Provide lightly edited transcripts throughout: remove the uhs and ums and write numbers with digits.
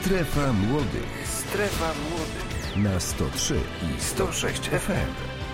Strefa Młodych. Strefa Młodych Na 103 i 106 FM.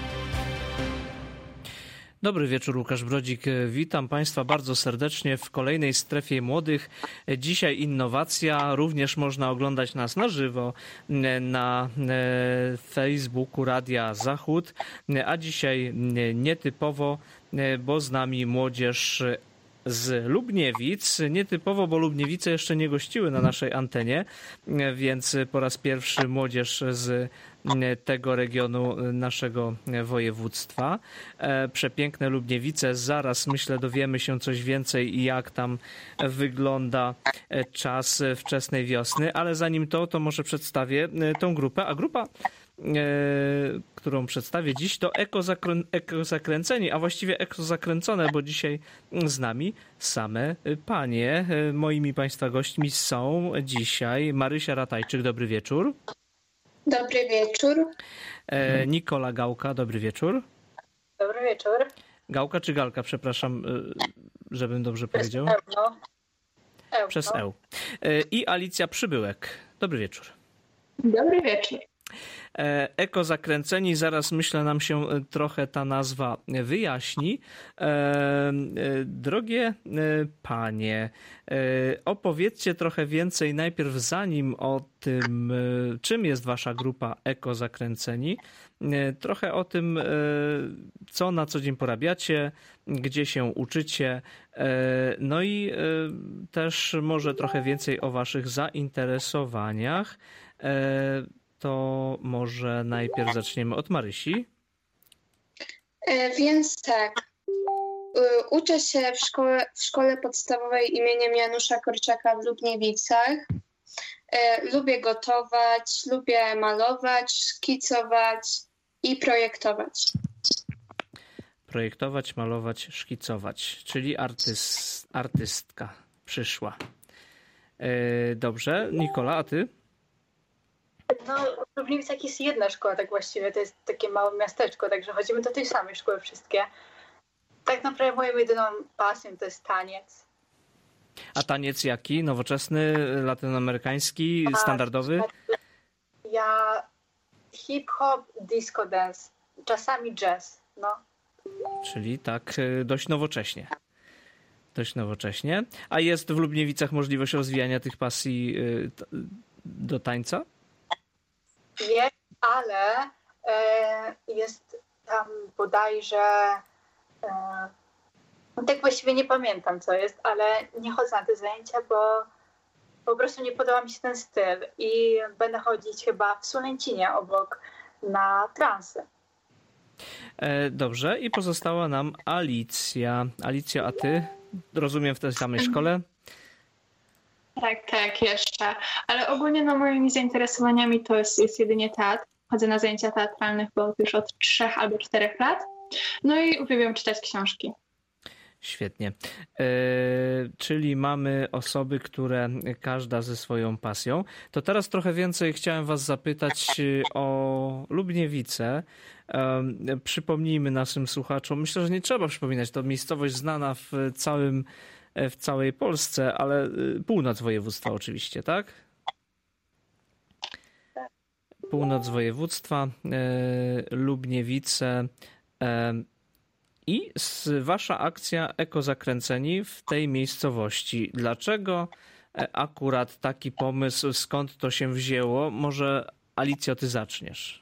Dobry wieczór, Łukasz Brodzik. Witam Państwa bardzo serdecznie w kolejnej Strefie Młodych. Dzisiaj innowacja. Również można oglądać nas na żywo na Facebooku Radia Zachód. A dzisiaj nietypowo, bo z nami młodzież z Lubniewic. Nietypowo, bo Lubniewice jeszcze nie gościły na naszej antenie, więc po raz pierwszy młodzież z tego regionu naszego województwa. Przepiękne Lubniewice. Zaraz, myślę, dowiemy się coś więcej, jak tam wygląda czas wczesnej wiosny, ale zanim to może przedstawię tą grupę, a grupa, którą przedstawię dziś, to Ekozakręceni, a właściwie Ekozakręcone, bo dzisiaj z nami same panie. Moimi Państwa gośćmi są dzisiaj Marysia Ratajczyk, dobry wieczór. Dobry wieczór. Nikola Gałka, dobry wieczór. Dobry wieczór. Gałka czy Galka, przepraszam, żebym dobrze powiedział. Przez Eł. I Alicja Przybyłek, dobry wieczór. Dobry wieczór. Ekozakręceni, zaraz myślę nam się trochę ta nazwa wyjaśni. Drogie panie, opowiedzcie trochę więcej najpierw, zanim o tym, czym jest wasza grupa Ekozakręceni, trochę o tym, co na co dzień porabiacie, gdzie się uczycie, no i też może trochę więcej o waszych zainteresowaniach. To może najpierw zaczniemy od Marysi. Więc tak, uczę się w szkole podstawowej imieniem Janusza Korczaka w Lubniewicach. Lubię gotować, lubię malować, szkicować i projektować. Projektować, malować, szkicować, czyli artystka przyszła. Dobrze, Nikola, a ty? No, w Lublinicach jest jedna szkoła, tak właściwie, to jest takie małe miasteczko, także chodzimy do tej samej szkoły wszystkie. Tak naprawdę moją jedyną pasją to jest taniec. A taniec jaki? Nowoczesny, latynoamerykański, standardowy? Ja hip-hop, disco dance, czasami jazz, no. Czyli tak dość nowocześnie. Dość nowocześnie. A jest w Lubniewicach możliwość rozwijania tych pasji do tańca? Jest, ale jest tam bodajże, tak właściwie nie pamiętam co jest, ale nie chodzę na te zajęcia, bo po prostu nie podoba mi się ten styl i będę chodzić chyba w Sulęcinie obok na transy. Dobrze, i pozostała nam Alicja. Alicja, a ty? Rozumiem, w tej samej szkole? Tak, jeszcze. Ale ogólnie moimi zainteresowaniami to jest jedynie teatr. Chodzę na zajęcia teatralne chyba już od 3 albo 4 lat. No i uwielbiam czytać książki. Świetnie. Czyli mamy osoby, które każda ze swoją pasją. To teraz trochę więcej chciałem was zapytać o Lubniewice. Przypomnijmy naszym słuchaczom, myślę, że nie trzeba przypominać, to miejscowość znana w całej Polsce, ale północ województwa oczywiście, tak? Północ województwa, Lubniewice i wasza akcja Ekozakręceni w tej miejscowości. Dlaczego akurat taki pomysł, skąd to się wzięło? Może Alicjo, ty zaczniesz.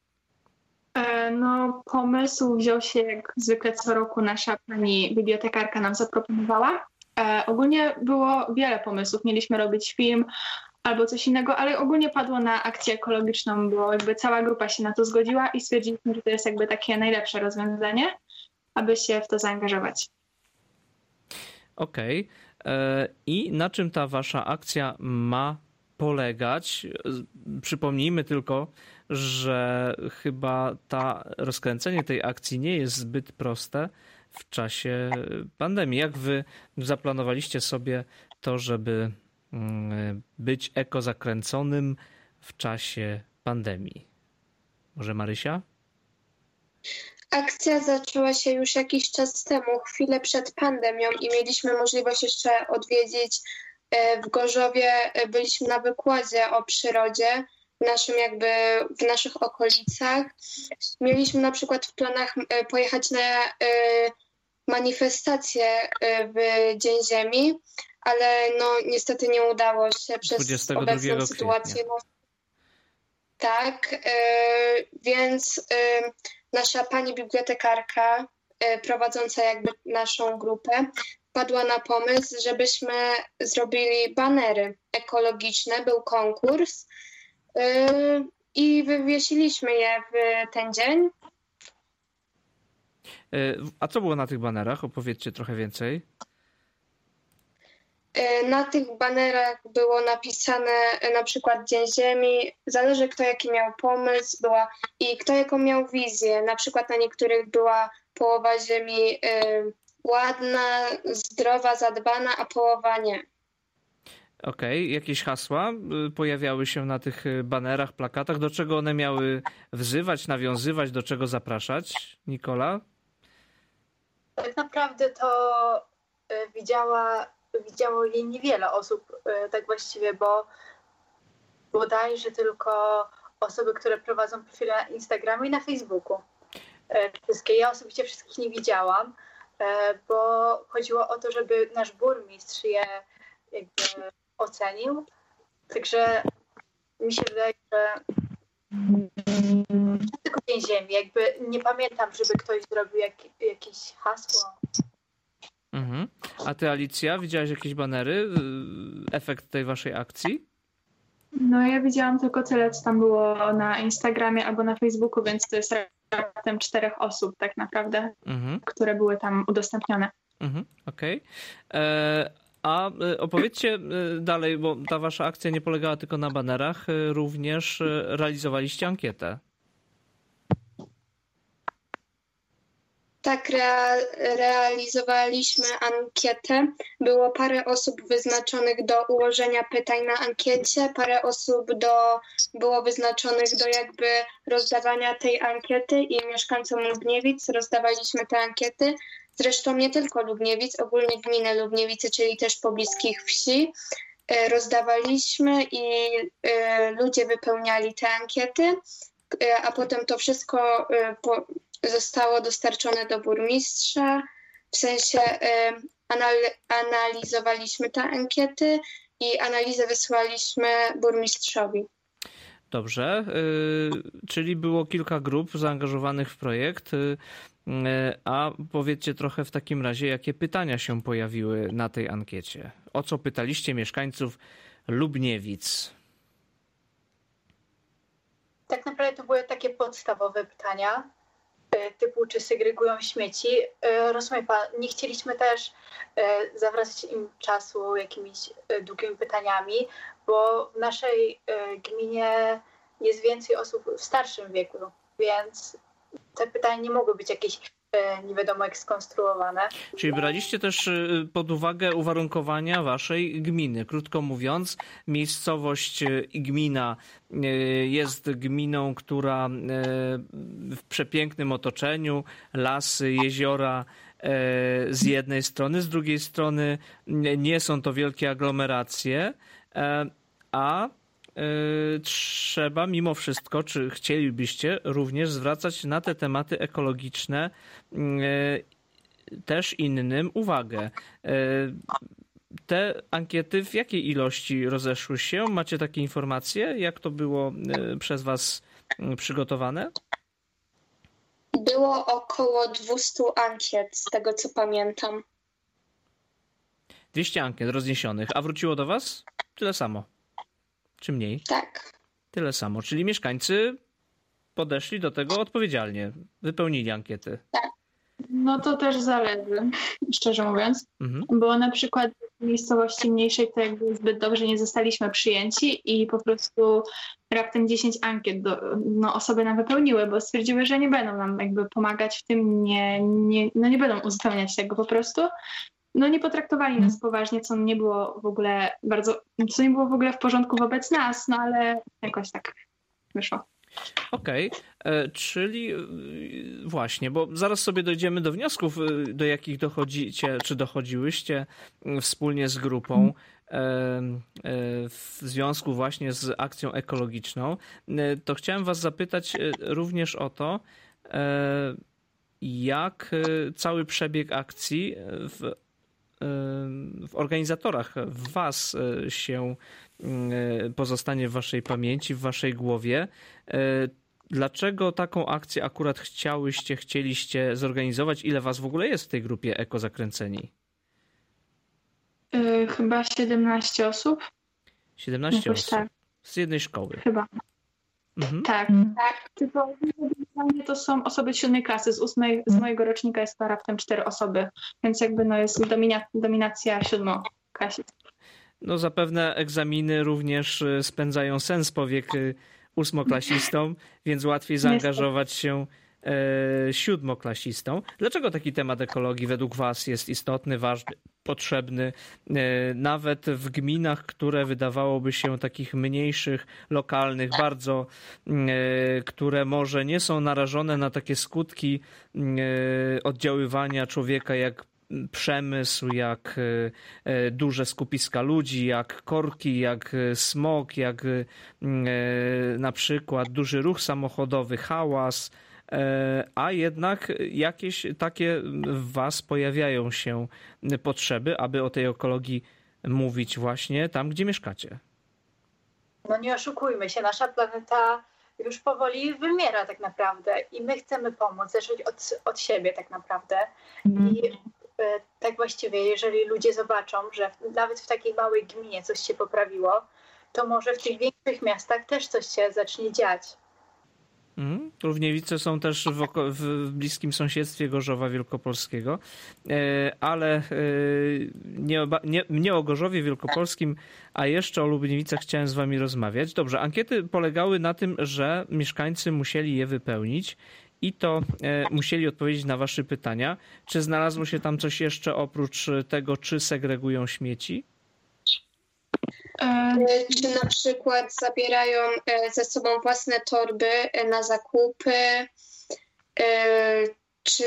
No, pomysł wziął się jak zwykle co roku nasza pani bibliotekarka nam zaproponowała. Ogólnie było wiele pomysłów. Mieliśmy robić film albo coś innego, ale ogólnie padło na akcję ekologiczną, bo jakby cała grupa się na to zgodziła i stwierdziliśmy, że to jest jakby takie najlepsze rozwiązanie, aby się w to zaangażować. Okej. I na czym ta wasza akcja ma polegać? Przypomnijmy tylko, że chyba rozkręcenie tej akcji nie jest zbyt proste w czasie pandemii. Jak wy zaplanowaliście sobie to, żeby być ekozakręconym w czasie pandemii? Może Marysia? Akcja zaczęła się już jakiś czas temu, chwilę przed pandemią i mieliśmy możliwość jeszcze odwiedzić w Gorzowie byliśmy na wykładzie o przyrodzie w naszych okolicach. Mieliśmy na przykład w planach pojechać na manifestację w Dzień Ziemi, ale no niestety nie udało się przez 22 obecną sytuację. Tak, więc nasza pani bibliotekarka prowadząca jakby naszą grupę wpadła na pomysł, żebyśmy zrobili banery ekologiczne. Był konkurs i wywiesiliśmy je w ten dzień. A co było na tych banerach? Opowiedzcie trochę więcej. Na tych banerach było napisane na przykład Dzień Ziemi, zależy kto jaki miał pomysł i kto jaką miał wizję. Na przykład na niektórych była połowa Ziemi ładna, zdrowa, zadbana, a połowa nie. Okej, jakieś hasła pojawiały się na tych banerach, plakatach? Do czego one miały wzywać, nawiązywać, do czego zapraszać? Nikola? Tak naprawdę to widziało jej niewiele osób, tak właściwie, bo bodajże tylko osoby, które prowadzą profile na Instagramie i na Facebooku. Ja osobiście wszystkich nie widziałam, bo chodziło o to, żeby nasz burmistrz je jakby ocenił. Także mi się wydaje, że tylko Dzień Ziemi. Jakby nie pamiętam, żeby ktoś zrobił jakieś hasło. Mhm. A ty, Alicja, widziałaś jakieś banery? Efekt tej waszej akcji? No ja widziałam tylko tyle, co tam było na Instagramie albo na Facebooku, więc to jest raptem 4 osób tak naprawdę, które były tam udostępnione. Okej. A opowiedzcie dalej, bo ta wasza akcja nie polegała tylko na banerach, również realizowaliście ankietę. Tak, realizowaliśmy ankietę. Było parę osób wyznaczonych do ułożenia pytań na ankiecie, parę osób było wyznaczonych do jakby rozdawania tej ankiety i mieszkańcom Lubniewic rozdawaliśmy te ankiety. Zresztą nie tylko Lubniewic, ogólnie gminę Lubniewice, czyli też pobliskich wsi. Rozdawaliśmy i ludzie wypełniali te ankiety, a potem to wszystko zostało dostarczone do burmistrza, w sensie analizowaliśmy te ankiety i analizę wysłaliśmy burmistrzowi. Dobrze, czyli było kilka grup zaangażowanych w projekt, a powiedzcie trochę w takim razie, jakie pytania się pojawiły na tej ankiecie. O co pytaliście mieszkańców Lubniewic? Tak naprawdę to były takie podstawowe pytania, typu czy segregują śmieci. Rozumie pan, nie chcieliśmy też zawracać im czasu jakimiś długimi pytaniami, bo w naszej gminie jest więcej osób w starszym wieku, więc te pytania nie mogły być jakieś nie wiadomo jak skonstruowane. Czyli braliście też pod uwagę uwarunkowania waszej gminy. Krótko mówiąc, miejscowość i gmina jest gminą, która w przepięknym otoczeniu, lasy, jeziora z jednej strony, z drugiej strony nie są to wielkie aglomeracje, a trzeba mimo wszystko, czy chcielibyście również zwracać na te tematy ekologiczne też innym uwagę. Te ankiety w jakiej ilości rozeszły się? Macie takie informacje? Jak to było przez was przygotowane? Było około 200 ankiet, z tego co pamiętam. 200 ankiet rozniesionych. A wróciło do was? Tyle samo. Czy mniej? Tak. Tyle samo. Czyli mieszkańcy podeszli do tego odpowiedzialnie. Wypełnili ankiety. Tak. No to też zależy, szczerze mówiąc. Bo na przykład w miejscowości mniejszej to jakby zbyt dobrze nie zostaliśmy przyjęci i po prostu raptem 10 ankiet osoby nam wypełniły, bo stwierdziły, że nie będą nam jakby pomagać w tym, nie będą uzupełniać tego po prostu. No nie potraktowali nas poważnie, co nie było w ogóle w porządku wobec nas, no ale jakoś tak wyszło. Okej, czyli właśnie, bo zaraz sobie dojdziemy do wniosków, do jakich dochodzicie, czy dochodziłyście wspólnie z grupą w związku właśnie z akcją ekologiczną. To chciałem was zapytać również o to, jak cały przebieg akcji w organizatorach, w was się pozostanie w waszej pamięci, w waszej głowie. Dlaczego taką akcję akurat chcieliście zorganizować? Ile was w ogóle jest w tej grupie Ekozakręceni? Chyba 17 osób. 17 Jakoś osób. tak. Z jednej szkoły. Chyba. Mhm. Tak. Tylko to są osoby z 7 klasy, z mojego rocznika jest to raptem 4 osoby, więc jakby jest dominacja 7-klasistów. No zapewne egzaminy również spędzają sens powiek 8-klasistom, więc łatwiej zaangażować się 7-klasistom. Dlaczego taki temat ekologii według was jest istotny, ważny, potrzebny, nawet w gminach, które wydawałoby się takich mniejszych, lokalnych, bardzo, które może nie są narażone na takie skutki oddziaływania człowieka jak przemysł, jak duże skupiska ludzi, jak korki, jak smog, jak na przykład duży ruch samochodowy, hałas, a jednak jakieś takie w was pojawiają się potrzeby, aby o tej ekologii mówić właśnie tam, gdzie mieszkacie. No nie oszukujmy się, nasza planeta już powoli wymiera tak naprawdę i my chcemy pomóc, zacząć od siebie tak naprawdę. I tak właściwie, jeżeli ludzie zobaczą, że nawet w takiej małej gminie coś się poprawiło, to może w tych większych miastach też coś się zacznie dziać. Równiewice są też w bliskim sąsiedztwie Gorzowa Wielkopolskiego, ale nie o Gorzowie Wielkopolskim, a jeszcze o Lubniewicach chciałem z wami rozmawiać. Dobrze, ankiety polegały na tym, że mieszkańcy musieli je wypełnić i to musieli odpowiedzieć na wasze pytania. Czy znalazło się tam coś jeszcze oprócz tego, czy segregują śmieci? Czy na przykład zabierają ze sobą własne torby na zakupy, czy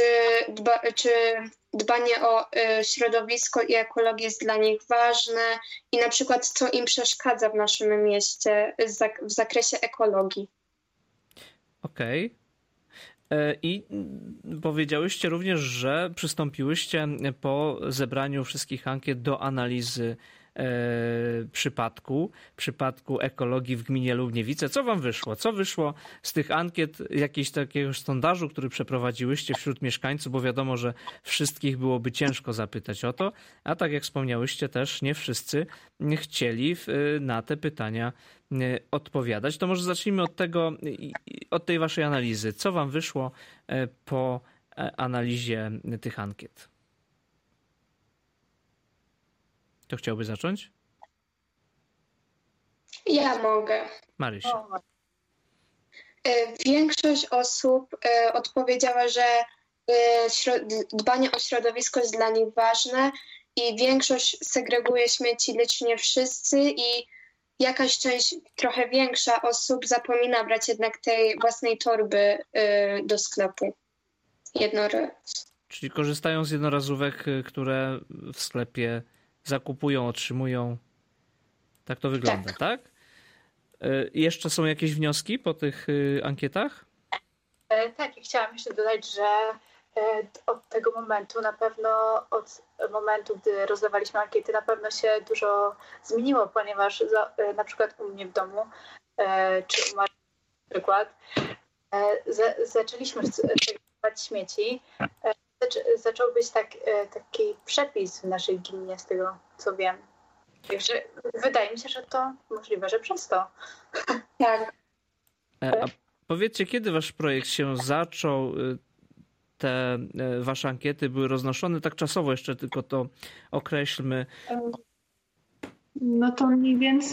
dbanie o środowisko i ekologię jest dla nich ważne i na przykład co im przeszkadza w naszym mieście w zakresie ekologii. Okej. I powiedziałyście również, że przystąpiłyście po zebraniu wszystkich ankiet do analizy przypadku ekologii w gminie Lubniewice. Co wam wyszło? Co wyszło z tych ankiet, jakiegoś takiego sondażu, który przeprowadziłyście wśród mieszkańców, bo wiadomo, że wszystkich byłoby ciężko zapytać o to, a tak jak wspomniałyście też nie wszyscy chcieli na te pytania odpowiadać. To może zacznijmy od tej waszej analizy. Co wam wyszło po analizie tych ankiet? Kto chciałby zacząć? Ja mogę. Marysia. Większość osób odpowiedziała, że dbanie o środowisko jest dla nich ważne i większość segreguje śmieci, lecz nie wszyscy i jakaś część, trochę większa osób zapomina brać jednak tej własnej torby do sklepu. Czyli korzystają z jednorazówek, które w sklepie zakupują, otrzymują. Tak to wygląda, tak? Jeszcze są jakieś wnioski po tych ankietach? Tak, i chciałam jeszcze dodać, że od tego momentu, na pewno od momentu, gdy rozdawaliśmy ankiety, na pewno się dużo zmieniło, ponieważ na przykład u mnie w domu, czy u Marii na przykład, zaczęliśmy segregować śmieci. Zaczął być taki przepis w naszej gminie, z tego co wiem. Także wydaje mi się, że to możliwe, że przez to. Tak. A powiedzcie, kiedy wasz projekt się zaczął? Te wasze ankiety były roznoszone tak czasowo, jeszcze tylko to określmy. No to mniej więcej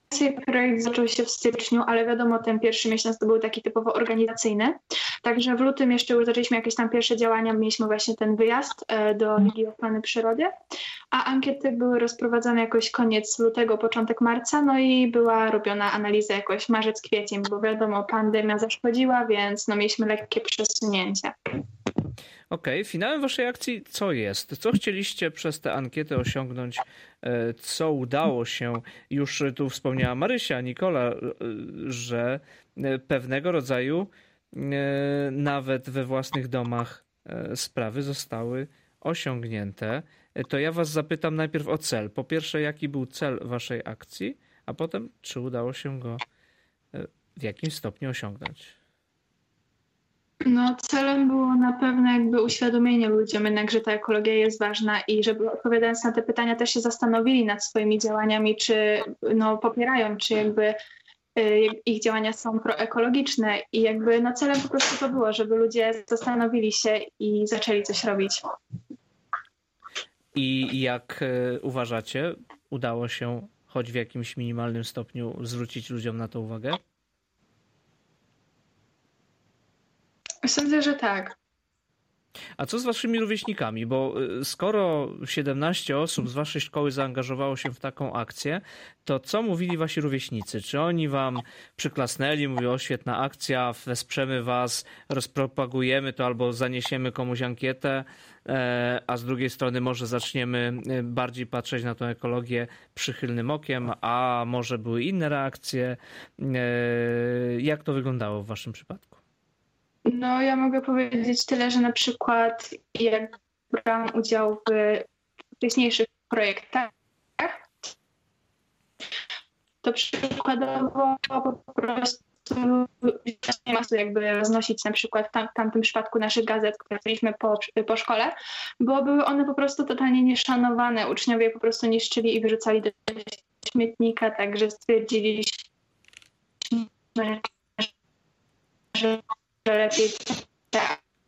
projekt zaczął się w styczniu, ale wiadomo, ten pierwszy miesiąc to był taki typowo organizacyjny. Także w lutym jeszcze już zaczęliśmy jakieś tam pierwsze działania. Mieliśmy właśnie ten wyjazd do Ligi Ochrony Przyrody, a ankiety były rozprowadzane jakoś koniec lutego, początek marca, no i była robiona analiza jakoś marzec, kwiecień, bo wiadomo, pandemia zaszkodziła, więc no mieliśmy lekkie przesunięcie. Okej, finałem waszej akcji co jest? Co chcieliście przez tę ankietę osiągnąć? Co udało się? Już tu wspomniała Marysia, Nikola, że pewnego rodzaju nawet we własnych domach sprawy zostały osiągnięte. To ja was zapytam najpierw o cel. Po pierwsze, jaki był cel waszej akcji, a potem, czy udało się go w jakimś stopniu osiągnąć? No, celem było na pewno jakby uświadomienie ludziom jednak, że ta ekologia jest ważna i żeby odpowiadając na te pytania też się zastanowili nad swoimi działaniami, czy no, popierają, czy jakby ich działania są proekologiczne i jakby no, celem po prostu to było, żeby ludzie zastanowili się i zaczęli coś robić. I jak uważacie, udało się choć w jakimś minimalnym stopniu zwrócić ludziom na to uwagę? Sądzę, że tak. A co z waszymi rówieśnikami? Bo skoro 17 osób z waszej szkoły zaangażowało się w taką akcję, to co mówili wasi rówieśnicy? Czy oni wam przyklasnęli, mówią, o świetna akcja, wesprzemy was, rozpropagujemy to albo zaniesiemy komuś ankietę, a z drugiej strony może zaczniemy bardziej patrzeć na tę ekologię przychylnym okiem, a może były inne reakcje? Jak to wyglądało w waszym przypadku? No, ja mogę powiedzieć tyle, że na przykład jak brałam udział w wcześniejszych projektach, to przykładowo po prostu nie ma co jakby roznosić na przykład w tamtym przypadku naszych gazet, które mieliśmy po szkole, bo były one po prostu totalnie nieszanowane. Uczniowie po prostu niszczyli i wyrzucali do śmietnika, także stwierdziliśmy, że lepiej te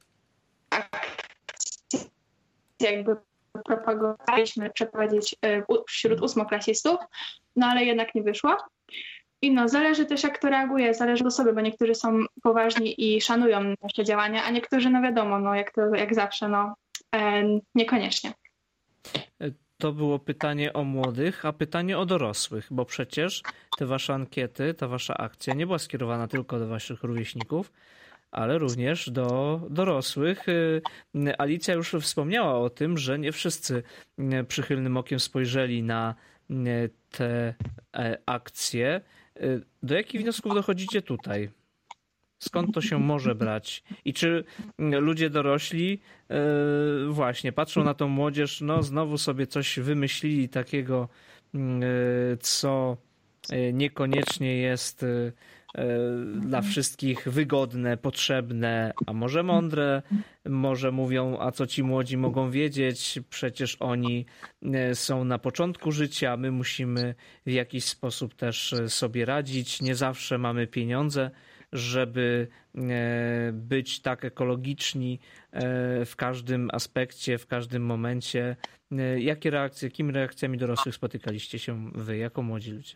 akcje jakby propagowaliśmy przeprowadzić wśród ósmoklasistów, no ale jednak nie wyszło. I no, zależy też jak to reaguje, zależy od osoby, bo niektórzy są poważni i szanują nasze działania, a niektórzy, no wiadomo, no jak zawsze, no niekoniecznie. To było pytanie o młodych, a pytanie o dorosłych, bo przecież te wasze ankiety, ta wasza akcja nie była skierowana tylko do waszych rówieśników, ale również do dorosłych. Alicja już wspomniała o tym, że nie wszyscy przychylnym okiem spojrzeli na te akcje. Do jakich wniosków dochodzicie tutaj? Skąd to się może brać? I czy ludzie dorośli właśnie patrzą na tą młodzież, no znowu sobie coś wymyślili takiego, co niekoniecznie jest dla wszystkich wygodne, potrzebne, a może mądre, może mówią, a co ci młodzi mogą wiedzieć, przecież oni są na początku życia, my musimy w jakiś sposób też sobie radzić, nie zawsze mamy pieniądze, żeby być tak ekologiczni w każdym aspekcie, w każdym momencie. Jakimi reakcjami dorosłych spotykaliście się wy, jako młodzi ludzie?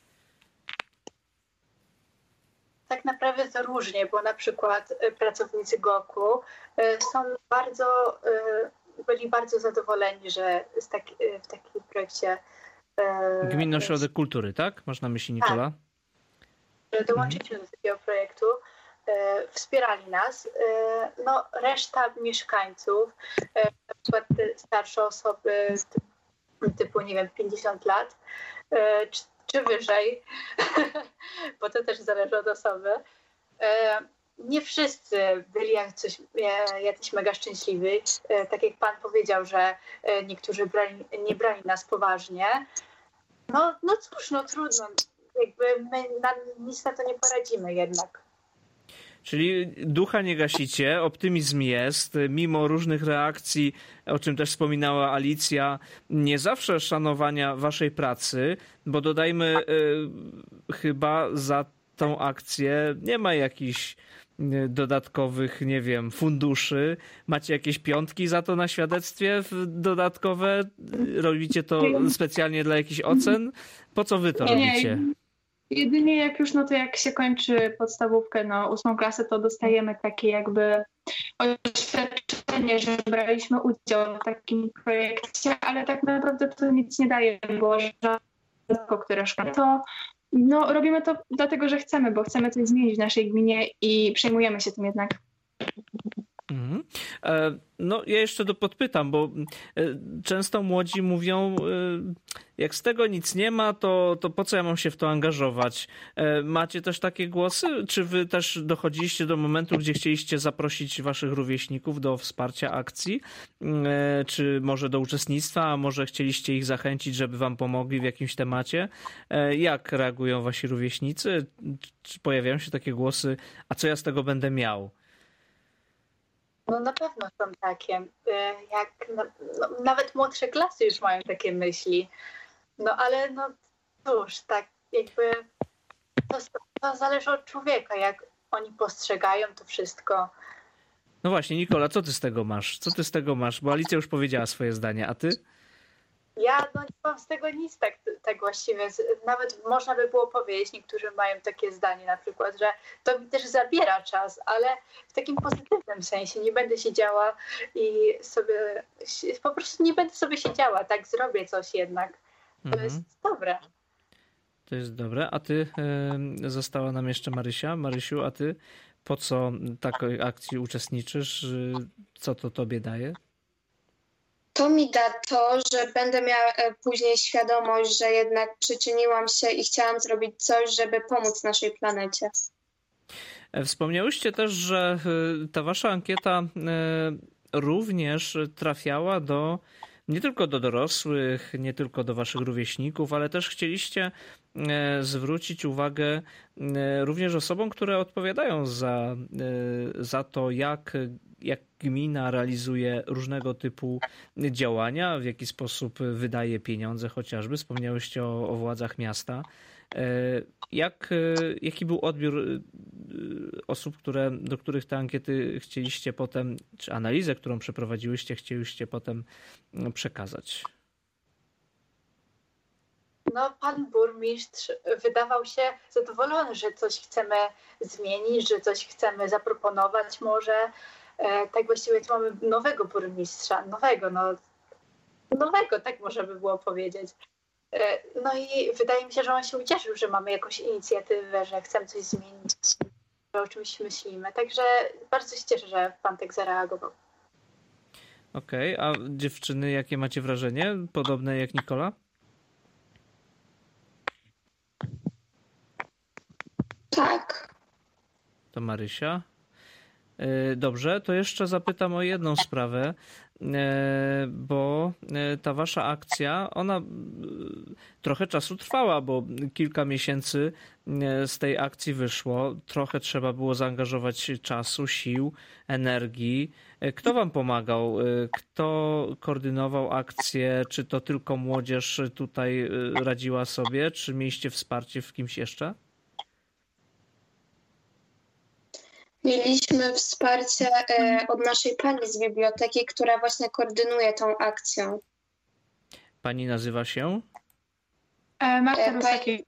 Tak naprawdę to różnie, bo na przykład pracownicy GOK-u byli bardzo zadowoleni, że w takim projekcie... Gminny Ośrodek Kultury, tak? Masz na myśli, Nikola? Że dołączyliśmy do takiego projektu, wspierali nas. No, reszta mieszkańców, na przykład starsze osoby typu, nie wiem, 50 lat, czy wyżej, bo to też zależy od osoby. Nie wszyscy byli jakiś mega szczęśliwi. Tak jak pan powiedział, że niektórzy nie brali nas poważnie. No cóż, no trudno. Jakby my nic na to nie poradzimy jednak. Czyli ducha nie gasicie, optymizm jest, mimo różnych reakcji, o czym też wspominała Alicja, nie zawsze szanowania waszej pracy, bo dodajmy, chyba za tą akcję nie ma jakichś dodatkowych, nie wiem, funduszy. Macie jakieś piątki za to na świadectwie dodatkowe? Robicie to specjalnie dla jakichś ocen? Po co wy to robicie? Jedynie jak już, no to jak się kończy podstawówkę, 8. klasę, to dostajemy takie jakby oświadczenie, że braliśmy udział w takim projekcie, ale tak naprawdę to nic nie daje, bo rzadko które szkoły. To robimy to dlatego, że chcemy, bo chcemy coś zmienić w naszej gminie i przejmujemy się tym jednak. Mhm. No, ja jeszcze podpytam, bo często młodzi mówią, jak z tego nic nie ma, to po co ja mam się w to angażować? Macie też takie głosy? Czy wy też dochodziliście do momentu, gdzie chcieliście zaprosić waszych rówieśników do wsparcia akcji? Czy może do uczestnictwa, a może chcieliście ich zachęcić, żeby wam pomogli w jakimś temacie? Jak reagują wasi rówieśnicy? Czy pojawiają się takie głosy, a co ja z tego będę miał? No na pewno są takie. Nawet młodsze klasy już mają takie myśli. No ale cóż, tak jakby to zależy od człowieka, jak oni postrzegają to wszystko. No właśnie, Nikola, co ty z tego masz? Bo Alicja już powiedziała swoje zdanie, a ty? Ja nie mam z tego nic tak właściwie. Nawet można by było powiedzieć, niektórzy mają takie zdanie na przykład, że to mi też zabiera czas, ale w takim pozytywnym sensie. Nie będę siedziała i po prostu nie będę sobie siedziała, tak zrobię coś jednak. To jest dobre. To jest dobre. A ty, została nam jeszcze Marysia. Marysiu, a ty po co takiej akcji uczestniczysz? Co to tobie daje? To mi da to, że będę miała później świadomość, że jednak przyczyniłam się i chciałam zrobić coś, żeby pomóc naszej planecie. Wspomniałyście też, że ta wasza ankieta również trafiała nie tylko do dorosłych, nie tylko do waszych rówieśników, ale też chcieliście zwrócić uwagę również osobom, które odpowiadają za to, jak gmina realizuje różnego typu działania, w jaki sposób wydaje pieniądze chociażby. Wspomniałyście o władzach miasta. Jaki był odbiór osób, do których te ankiety chcieliście potem, czy analizę, którą przeprowadziłyście, chcieliście potem przekazać? Pan burmistrz wydawał się zadowolony, że coś chcemy zmienić, że coś chcemy zaproponować może. Tak właściwie to mamy nowego burmistrza, nowego, tak można by było powiedzieć. No i wydaje mi się, że on się ucieszył, że mamy jakąś inicjatywę, że chcemy coś zmienić, że o czymś myślimy. Także bardzo się cieszę, że pan tak zareagował. Okej, a dziewczyny, jakie macie wrażenie? Podobne jak Nikola? Tak. To Marysia. Dobrze, to jeszcze zapytam o jedną sprawę, bo ta wasza akcja, ona trochę czasu trwała, bo kilka miesięcy z tej akcji wyszło. Trochę trzeba było zaangażować czasu, sił, energii. Kto wam pomagał? Kto koordynował akcję? Czy to tylko młodzież tutaj radziła sobie? Czy mieliście wsparcie w kimś jeszcze? Mieliśmy wsparcie od naszej pani z biblioteki, która właśnie koordynuje tą akcją. Pani nazywa się? Marta Rusakiewicz.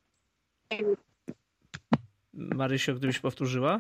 Marysio, gdybyś powtórzyła?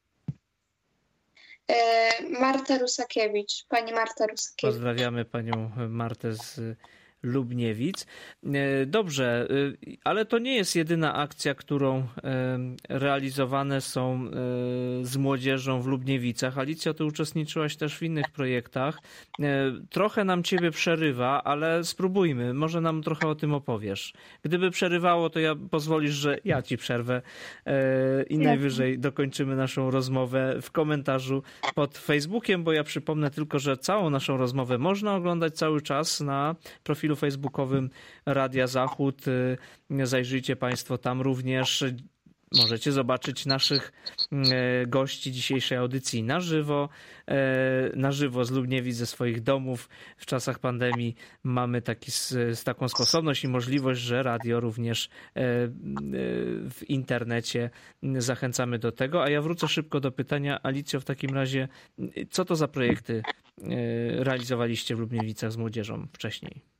Marta Rusakiewicz, pani Marta Rusakiewicz. Pozdrawiamy panią Martę z Lubniewic. Dobrze, ale to nie jest jedyna akcja, którą realizowane są z młodzieżą w Lubniewicach. Alicjo, ty uczestniczyłaś też w innych projektach. Trochę nam ciebie przerywa, ale spróbujmy. Może nam trochę o tym opowiesz. Gdyby przerywało, to pozwolisz, że ja ci przerwę i najwyżej dokończymy naszą rozmowę w komentarzu pod Facebookiem, bo ja przypomnę tylko, że całą naszą rozmowę można oglądać cały czas na profilu facebookowym Radia Zachód. Zajrzyjcie państwo tam również. Możecie zobaczyć naszych gości dzisiejszej audycji na żywo z Lubniewic, ze swoich domów. W czasach pandemii mamy taką sposobność i możliwość, że radio również w internecie. Zachęcamy do tego. A ja wrócę szybko do pytania. Alicjo, w takim razie, co to za projekty realizowaliście w Lubniewicach z młodzieżą wcześniej?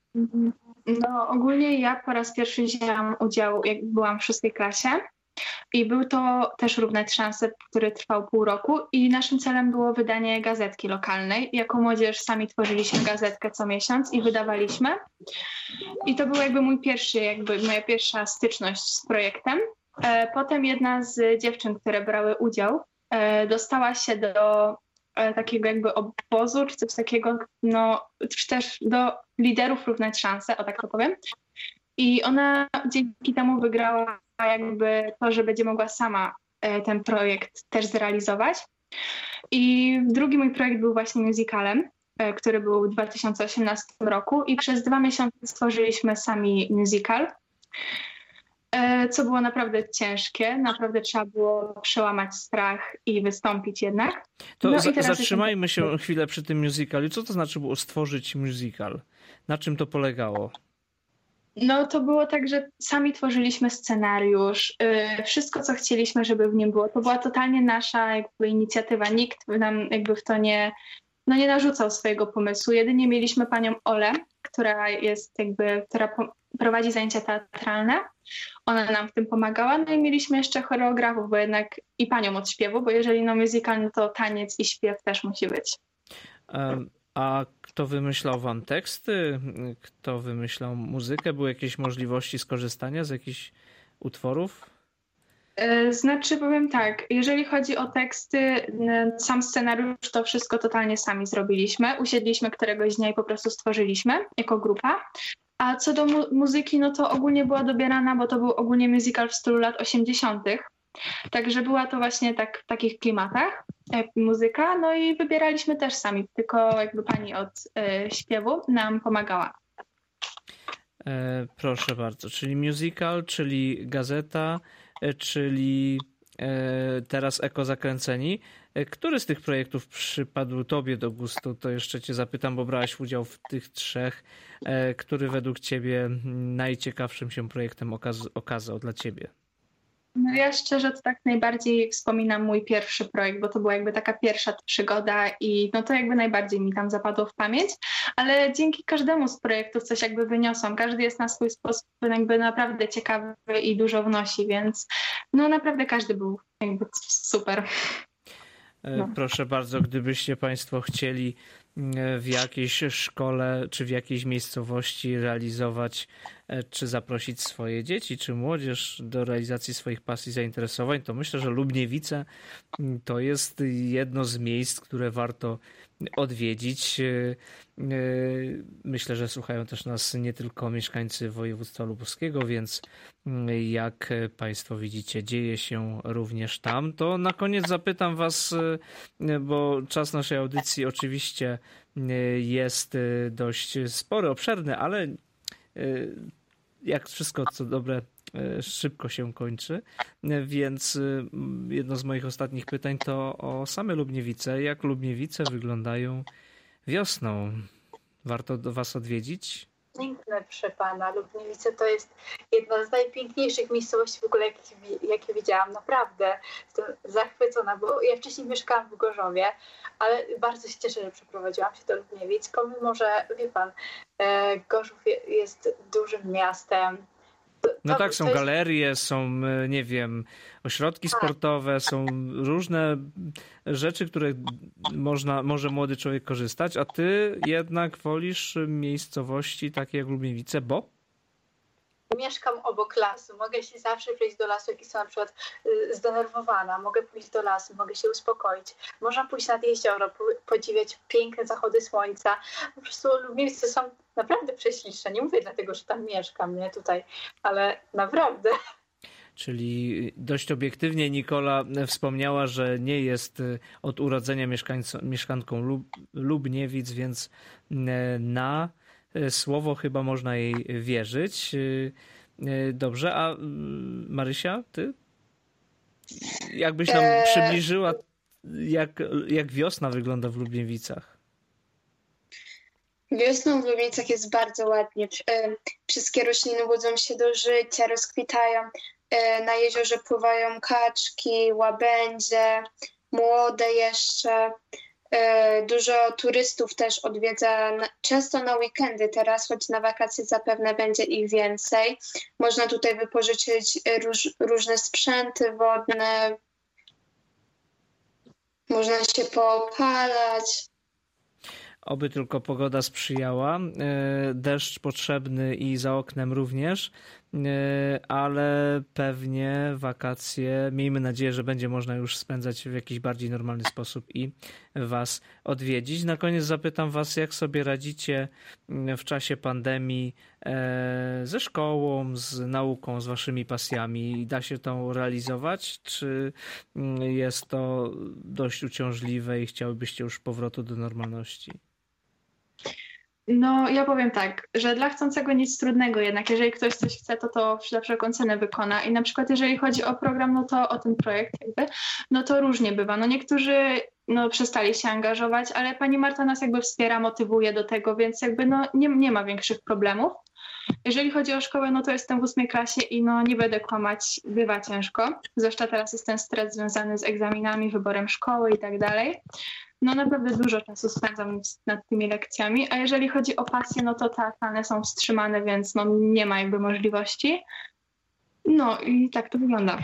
No ogólnie ja po raz pierwszy wzięłam udział, jak byłam w 6. klasie i był to też Równe Szanse, który trwał pół roku i naszym celem było wydanie gazetki lokalnej. Jako młodzież sami tworzyliśmy gazetkę co miesiąc i wydawaliśmy. I to był jakby moja pierwsza styczność z projektem. Potem jedna z dziewczyn, które brały udział, dostała się do takiego jakby obozu, czy coś takiego, no, czy też do liderów Równe Szanse, o tak to powiem. I ona dzięki temu wygrała jakby to, że będzie mogła sama ten projekt też zrealizować. I drugi mój projekt był właśnie musicalem, który był w 2018 roku i przez 2 miesiące stworzyliśmy sami musical, co było naprawdę ciężkie. Naprawdę trzeba było przełamać strach i wystąpić jednak. To no zatrzymajmy się chwilę przy tym musicalu. Co to znaczy było stworzyć musical? Na czym to polegało? No to było tak, że sami tworzyliśmy scenariusz, wszystko co chcieliśmy, żeby w nim było. To była totalnie nasza jakby inicjatywa. Nikt nam jakby w to nie narzucał swojego pomysłu. Jedynie mieliśmy panią Olę, która prowadzi zajęcia teatralne. Ona nam w tym pomagała. No i mieliśmy jeszcze choreografów, bo jednak i panią od śpiewu, bo jeżeli musical, no to taniec i śpiew też musi być. A kto wymyślał wam teksty? Kto wymyślał muzykę? Były jakieś możliwości skorzystania z jakichś utworów? Znaczy powiem tak, jeżeli chodzi o teksty, sam scenariusz, to wszystko totalnie sami zrobiliśmy. Usiedliśmy któregoś dnia i po prostu stworzyliśmy jako grupa. A co do muzyki, no to ogólnie była dobierana, bo to był ogólnie musical w stylu lat 80. Także była to właśnie w takich klimatach muzyka, no i wybieraliśmy też sami, tylko jakby pani od śpiewu nam pomagała. Proszę bardzo, czyli musical, czyli gazeta, czyli teraz Eko Zakręceni. Który z tych projektów przypadł tobie do gustu? To jeszcze cię zapytam, bo brałaś udział w tych 3. Który według ciebie najciekawszym się projektem okazał dla ciebie? No ja szczerze to tak najbardziej wspominam mój pierwszy projekt, bo to była jakby taka pierwsza przygoda i no to jakby najbardziej mi tam zapadło w pamięć, ale dzięki każdemu z projektów coś jakby wyniosłam. Każdy jest na swój sposób jakby naprawdę ciekawy i dużo wnosi, więc no naprawdę każdy był jakby super. No. Proszę bardzo, gdybyście państwo chcieli w jakiejś szkole czy w jakiejś miejscowości realizować czy zaprosić swoje dzieci czy młodzież do realizacji swoich pasji, zainteresowań, to myślę, że Lubniewice to jest jedno z miejsc, które warto odwiedzić. Myślę, że słuchają też nas nie tylko mieszkańcy województwa lubowskiego, więc jak państwo widzicie, dzieje się również tam. To na koniec zapytam was, bo czas naszej audycji oczywiście jest dość spory, obszerny, ale jak wszystko co dobre szybko się kończy, więc jedno z moich ostatnich pytań to o same Lubniewice. Jak Lubniewice wyglądają wiosną? Warto do was odwiedzić? Piękne, proszę pana. Lubniewice to jest jedna z najpiękniejszych miejscowości w ogóle, jakie widziałam. Naprawdę jestem zachwycona, bo ja wcześniej mieszkałam w Gorzowie, ale bardzo się cieszę, że przeprowadziłam się do Lubniewic, pomimo że, wie pan, Gorzów jest dużym miastem. No tak, są galerie, są, nie wiem, ośrodki sportowe, są różne rzeczy, które może młody człowiek korzystać, a ty jednak wolisz miejscowości takie jak Lubniewice, bo? Mieszkam obok lasu, mogę się zawsze przejść do lasu, jak jestem na przykład zdenerwowana, mogę pójść do lasu, mogę się uspokoić, można pójść nad jezioro, podziwiać piękne zachody słońca. Po prostu Lubniewice są naprawdę prześliczne, nie mówię dlatego, że tam mieszkam, nie tutaj, ale naprawdę. Czyli dość obiektywnie Nikola wspomniała, że nie jest od urodzenia mieszkanką Lubniewic, więc na słowo chyba można jej wierzyć. Dobrze, a Marysia, ty? Jakbyś nam przybliżyła, jak wiosna wygląda w Lubniewicach? Wiosną w Lubienicach jest bardzo ładnie. Wszystkie rośliny budzą się do życia, rozkwitają. Na jeziorze pływają kaczki, łabędzie, młode jeszcze. Dużo turystów też odwiedza często na weekendy teraz, choć na wakacje zapewne będzie ich więcej. Można tutaj wypożyczyć różne sprzęty wodne, można się poopalać. Oby tylko pogoda sprzyjała. Deszcz potrzebny i za oknem również, ale pewnie wakacje, miejmy nadzieję, że będzie można już spędzać w jakiś bardziej normalny sposób i was odwiedzić. Na koniec zapytam was, jak sobie radzicie w czasie pandemii ze szkołą, z nauką, z waszymi pasjami. Da się to realizować, czy jest to dość uciążliwe i chciałybyście już powrotu do normalności? No, ja powiem tak, że dla chcącego nic trudnego jednak, jeżeli ktoś coś chce, to za wszelką cenę wykona i na przykład jeżeli chodzi o program, no to o ten projekt jakby, no to różnie bywa. No niektórzy przestali się angażować, ale pani Marta nas jakby wspiera, motywuje do tego, więc jakby nie ma większych problemów. Jeżeli chodzi o szkołę, no to jestem w 8 klasie i nie będę kłamać, bywa ciężko, zwłaszcza teraz jest ten stres związany z egzaminami, wyborem szkoły i tak dalej. No naprawdę dużo czasu spędzam nad tymi lekcjami, a jeżeli chodzi o pasję, no to teatralne są wstrzymane, więc nie ma jakby możliwości. No i tak to wygląda.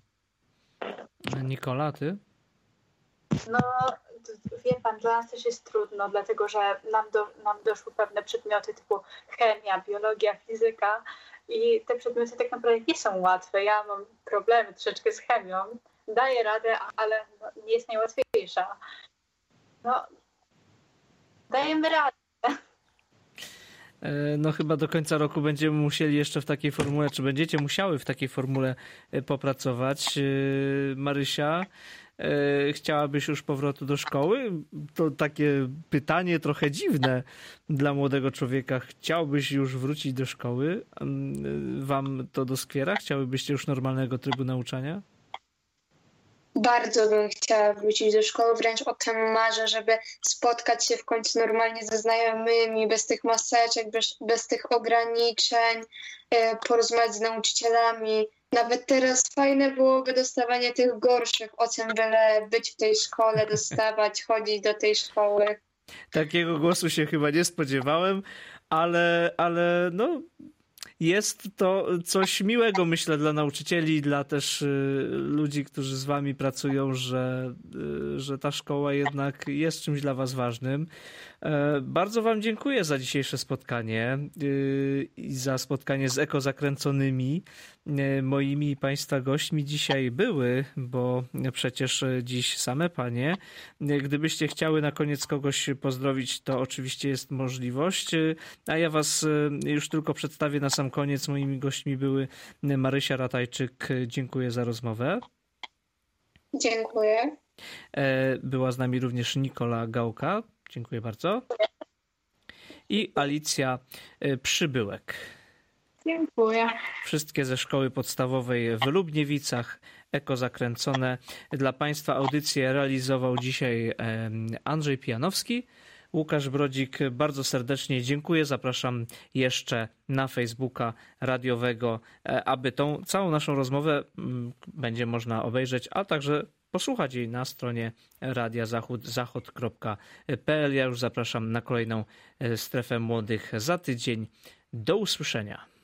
Nikola, ty? No, wie pan, dla nas też jest trudno, dlatego że nam doszły pewne przedmioty typu chemia, biologia, fizyka i te przedmioty tak naprawdę nie są łatwe. Ja mam problemy troszeczkę z chemią, daję radę, ale nie jest najłatwiejsza. No, dajemy radę. No chyba do końca roku będziemy musieli jeszcze w takiej formule, czy będziecie musiały w takiej formule popracować. Marysia, chciałabyś już powrotu do szkoły? To takie pytanie trochę dziwne dla młodego człowieka. Chciałbyś już wrócić do szkoły? Wam to doskwiera? Chciałybyście już normalnego trybu nauczania? Bardzo bym chciała wrócić do szkoły, wręcz o tym marzę, żeby spotkać się w końcu normalnie ze znajomymi, bez tych maseczek, bez tych ograniczeń, porozmawiać z nauczycielami. Nawet teraz fajne byłoby dostawanie tych gorszych ocen, byle być w tej szkole, dostawać, chodzić do tej szkoły. Takiego głosu się chyba nie spodziewałem, ale no... Jest to coś miłego, myślę, dla nauczycieli i dla też ludzi, którzy z wami pracują, że ta szkoła jednak jest czymś dla was ważnym. Bardzo wam dziękuję za dzisiejsze spotkanie i za spotkanie z ekozakręconymi. Moimi państwa gośćmi dzisiaj były, bo przecież dziś same panie. Gdybyście chciały na koniec kogoś pozdrowić, to oczywiście jest możliwość, a ja was już tylko przedstawię na sam koniec. Moimi gośćmi były Marysia Ratajczyk. Dziękuję za rozmowę. Dziękuję. Była z nami również Nikola Gałka. Dziękuję bardzo. I Alicja Przybyłek. Dziękuję. Wszystkie ze szkoły podstawowej w Lubniewicach, ekozakręcone. Dla państwa audycję realizował dzisiaj Andrzej Pijanowski. Łukasz Brodzik, bardzo serdecznie dziękuję. Zapraszam jeszcze na Facebooka radiowego, aby tą całą naszą rozmowę będzie można obejrzeć, a także posłuchać jej na stronie Radia Zachód, zachod.pl. Ja już zapraszam na kolejną Strefę Młodych za tydzień. Do usłyszenia.